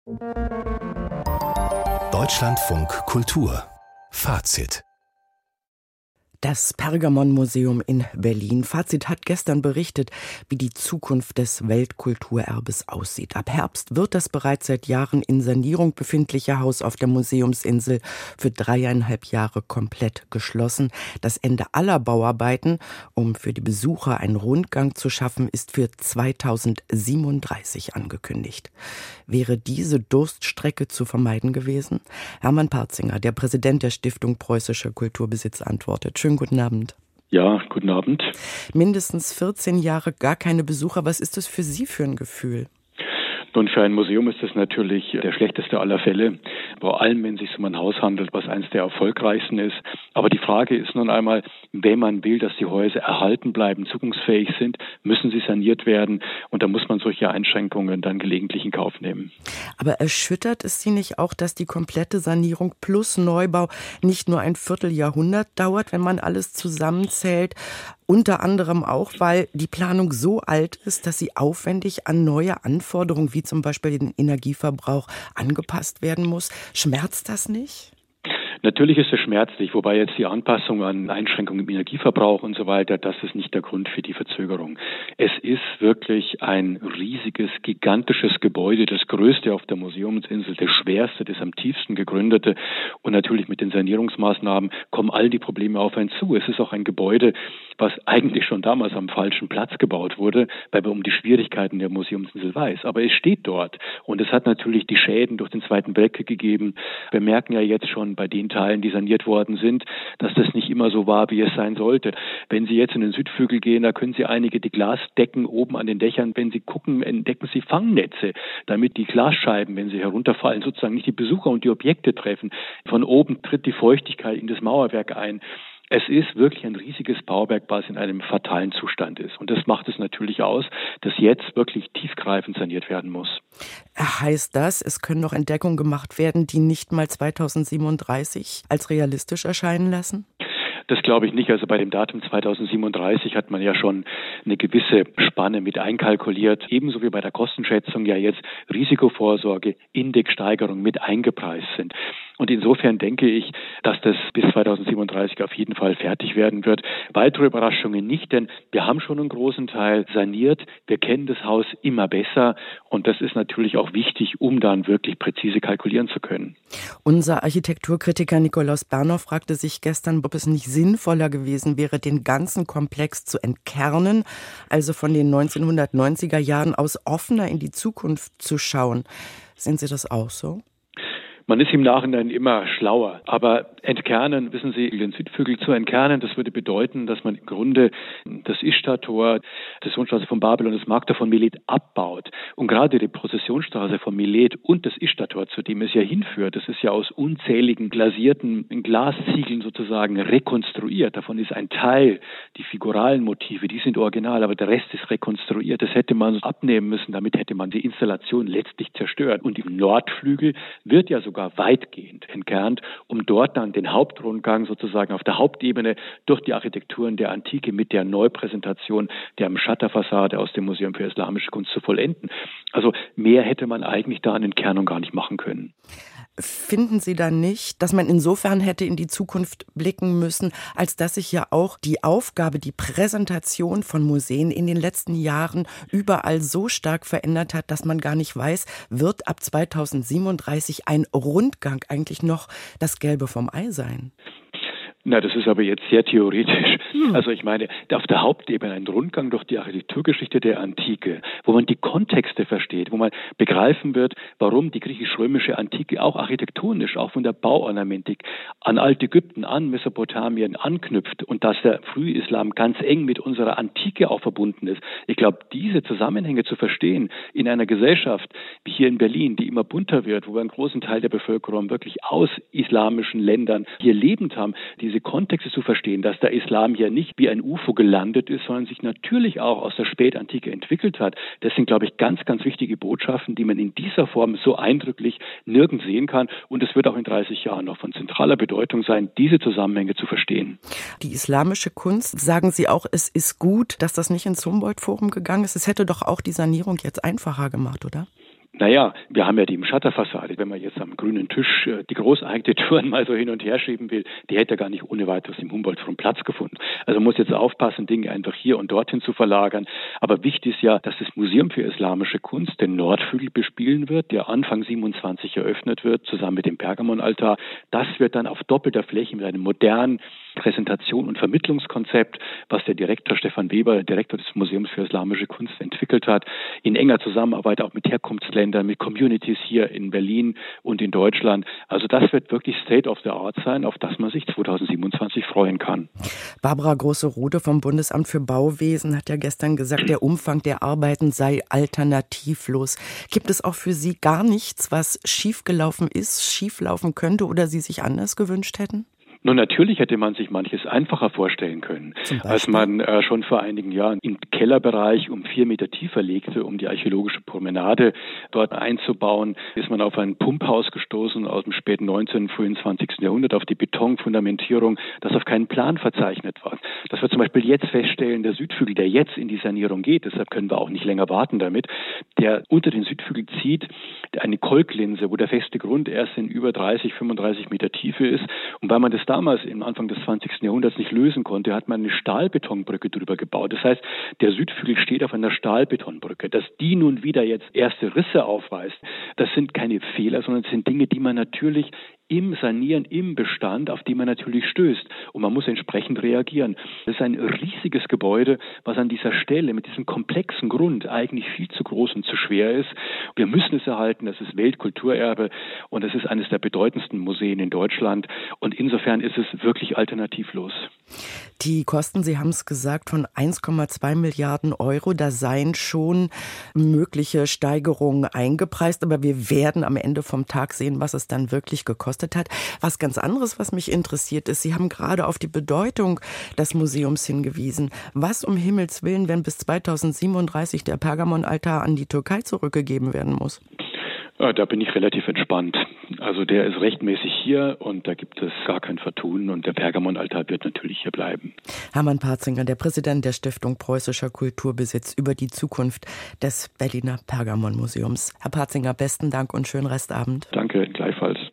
Deutschlandfunk Kultur Fazit. Das Pergamon-Museum in Berlin. Fazit hat gestern berichtet, wie die Zukunft des Weltkulturerbes aussieht. Ab Herbst wird das bereits seit Jahren in Sanierung befindliche Haus auf der Museumsinsel für 3,5 Jahre komplett geschlossen. Das Ende aller Bauarbeiten, um für die Besucher einen Rundgang zu schaffen, ist für 2037 angekündigt. Wäre diese Durststrecke zu vermeiden gewesen? Hermann Parzinger, der Präsident der Stiftung Preußischer Kulturbesitz, antwortet. Schönen guten Abend. Ja, guten Abend. Mindestens 14 Jahre gar keine Besucher. Was ist das für Sie für ein Gefühl? Nun, für ein Museum ist das natürlich der schlechteste aller Fälle, vor allem wenn es sich um ein Haus handelt, was eines der erfolgreichsten ist. Aber die Frage ist nun einmal, wenn man will, dass die Häuser erhalten bleiben, zukunftsfähig sind, müssen sie saniert werden und da muss man solche Einschränkungen dann gelegentlich in Kauf nehmen. Aber erschüttert es Sie nicht auch, dass die komplette Sanierung plus Neubau nicht nur ein Vierteljahrhundert dauert, wenn man alles zusammenzählt? Unter anderem auch, weil die Planung so alt ist, dass sie aufwendig an neue Anforderungen, wie zum Beispiel den Energieverbrauch, angepasst werden muss. Schmerzt das nicht? Natürlich ist es schmerzlich, wobei jetzt die Anpassung an Einschränkungen im Energieverbrauch und so weiter, das ist nicht der Grund für die Verzögerung. Es ist wirklich ein riesiges, gigantisches Gebäude, das größte auf der Museumsinsel, das schwerste, das am tiefsten gegründete. Und natürlich mit den Sanierungsmaßnahmen kommen all die Probleme auf einen zu. Es ist auch ein Gebäude, was eigentlich schon damals am falschen Platz gebaut wurde, weil man um die Schwierigkeiten der Museumsinsel weiß. Aber es steht dort und es hat natürlich die Schäden durch den Zweiten Weltkrieg gegeben. Wir merken ja jetzt schon bei den Teilen, die saniert worden sind, dass das nicht immer so war, wie es sein sollte. Wenn Sie jetzt in den Südflügel gehen, da können Sie einige die Glasdecken oben an den Dächern, wenn Sie gucken, entdecken Sie Fangnetze, damit die Glasscheiben, wenn sie herunterfallen, sozusagen nicht die Besucher und die Objekte treffen. Von oben tritt die Feuchtigkeit in das Mauerwerk ein. Es ist wirklich ein riesiges Bauwerk, was in einem fatalen Zustand ist. Und das macht es natürlich aus, dass jetzt wirklich tiefgreifend saniert werden muss. Heißt das, es können noch Entdeckungen gemacht werden, die nicht mal 2037 als realistisch erscheinen lassen? Das glaube ich nicht. Also bei dem Datum 2037 hat man ja schon eine gewisse Spanne mit einkalkuliert. Ebenso wie bei der Kostenschätzung ja jetzt Risikovorsorge, Indexsteigerung mit eingepreist sind. Und insofern denke ich, dass das bis 2037 auf jeden Fall fertig werden wird. Weitere Überraschungen nicht, denn wir haben schon einen großen Teil saniert. Wir kennen das Haus immer besser und das ist natürlich auch wichtig, um dann wirklich präzise kalkulieren zu können. Unser Architekturkritiker Nikolaus Berner fragte sich gestern, ob es nicht sinnvoller gewesen wäre, den ganzen Komplex zu entkernen, also von den 1990er Jahren aus offener in die Zukunft zu schauen. Sehen Sie das auch so? Man ist im Nachhinein immer schlauer, aber entkernen, wissen Sie, den Südflügel zu entkernen, das würde bedeuten, dass man im Grunde das Ischtar-Tor, das Sohnstraße von Babylon, das Marktor von Milet abbaut. Und gerade die Prozessionsstraße von Milet und das Ischtar-Tor, zu dem es ja hinführt, das ist ja aus unzähligen glasierten Glasziegeln sozusagen rekonstruiert. Davon ist ein Teil, die figuralen Motive, die sind original, aber der Rest ist rekonstruiert. Das hätte man abnehmen müssen, damit hätte man die Installation letztlich zerstört. Und im Nordflügel wird ja sogar weitgehend entkernt, um dort dann den Hauptrundgang sozusagen auf der Hauptebene durch die Architekturen der Antike mit der Neupräsentation der Mschatta-Fassade aus dem Museum für Islamische Kunst zu vollenden. Also mehr hätte man eigentlich da an Entkernung gar nicht machen können. Finden Sie dann nicht, dass man insofern hätte in die Zukunft blicken müssen, als dass sich ja auch die Aufgabe, die Präsentation von Museen in den letzten Jahren überall so stark verändert hat, dass man gar nicht weiß, wird ab 2037 ein Rundgang eigentlich noch das Gelbe vom Ei sein? Na, das ist aber jetzt sehr theoretisch. Also ich meine, auf der Hauptebene ein Rundgang durch die Architekturgeschichte der Antike, wo man die Kontexte versteht, wo man begreifen wird, warum die griechisch-römische Antike auch architektonisch, auch von der Bauornamentik an Altägypten, an Mesopotamien anknüpft und dass der Frühislam ganz eng mit unserer Antike auch verbunden ist. Ich glaube, diese Zusammenhänge zu verstehen in einer Gesellschaft wie hier in Berlin, die immer bunter wird, wo wir einen großen Teil der Bevölkerung wirklich aus islamischen Ländern hier lebend haben, diese Kontexte zu verstehen, dass der Islam hier nicht wie ein UFO gelandet ist, sondern sich natürlich auch aus der Spätantike entwickelt hat. Das sind, glaube ich, ganz, ganz wichtige Botschaften, die man in dieser Form so eindrücklich nirgends sehen kann. Und es wird auch in 30 Jahren noch von zentraler Bedeutung sein, diese Zusammenhänge zu verstehen. Die islamische Kunst, sagen Sie auch, es ist gut, dass das nicht ins Humboldt-Forum gegangen ist. Es hätte doch auch die Sanierung jetzt einfacher gemacht, oder? Naja, wir haben ja die Schutterfassade. Wenn man jetzt am grünen Tisch die Großarchitekturen mal so hin und her schieben will, die hätte gar nicht ohne weiteres im Humboldt-Forum Platz gefunden. Also man muss jetzt aufpassen, Dinge einfach hier und dorthin zu verlagern. Aber wichtig ist ja, dass das Museum für Islamische Kunst den Nordflügel bespielen wird, der Anfang 27 eröffnet wird, zusammen mit dem Pergamonaltar. Das wird dann auf doppelter Fläche mit einem modernen Präsentation- und Vermittlungskonzept, was der Direktor Stefan Weber, der Direktor des Museums für Islamische Kunst, entwickelt hat, in enger Zusammenarbeit auch mit Herkunftsländern, mit Communities hier in Berlin und in Deutschland. Also das wird wirklich State of the Art sein, auf das man sich 2027 freuen kann. Barbara Große-Rode vom Bundesamt für Bauwesen hat ja gestern gesagt, der Umfang der Arbeiten sei alternativlos. Gibt es auch für Sie gar nichts, was schiefgelaufen ist, schieflaufen könnte oder Sie sich anders gewünscht hätten? Nun, natürlich hätte man sich manches einfacher vorstellen können, als man schon vor einigen Jahren im Kellerbereich um 4 Meter tiefer legte, um die archäologische Promenade dort einzubauen, ist man auf ein Pumphaus gestoßen aus dem späten 19., frühen 20. Jahrhundert, auf die Betonfundamentierung, das auf keinen Plan verzeichnet war. Dass wir zum Beispiel jetzt feststellen, der Südflügel, der jetzt in die Sanierung geht, deshalb können wir auch nicht länger warten damit, der unter den Südflügel zieht eine Kolklinse, wo der feste Grund erst in über 30, 35 Meter Tiefe ist. Und weil man das damals im Anfang des 20. Jahrhunderts nicht lösen konnte, hat man eine Stahlbetonbrücke drüber gebaut. Das heißt, der Südflügel steht auf einer Stahlbetonbrücke. Dass die nun wieder jetzt erste Risse aufweist, das sind keine Fehler, sondern es sind Dinge, die man natürlich im Sanieren, im Bestand, auf die man natürlich stößt. Und man muss entsprechend reagieren. Das ist ein riesiges Gebäude, was an dieser Stelle mit diesem komplexen Grund eigentlich viel zu groß und zu schwer ist. Wir müssen es erhalten. Das ist Weltkulturerbe und es ist eines der bedeutendsten Museen in Deutschland. Und insofern ist es wirklich alternativlos. Die Kosten, Sie haben es gesagt, von 1,2 Milliarden Euro, da seien schon mögliche Steigerungen eingepreist. Aber wir werden am Ende vom Tag sehen, was es dann wirklich gekostet hat. Was ganz anderes, was mich interessiert ist, Sie haben gerade auf die Bedeutung des Museums hingewiesen. Was um Himmels Willen, wenn bis 2037 der Pergamonaltar an die Türkei zurückgegeben werden muss? Da bin ich relativ entspannt. Also der ist rechtmäßig hier und da gibt es gar kein Vertun und der Pergamonaltar wird natürlich hier bleiben. Hermann Partzinger, der Präsident der Stiftung Preußischer Kulturbesitz, über die Zukunft des Berliner Pergamonmuseums. Herr Partzinger, besten Dank und schönen Restabend. Danke, gleichfalls.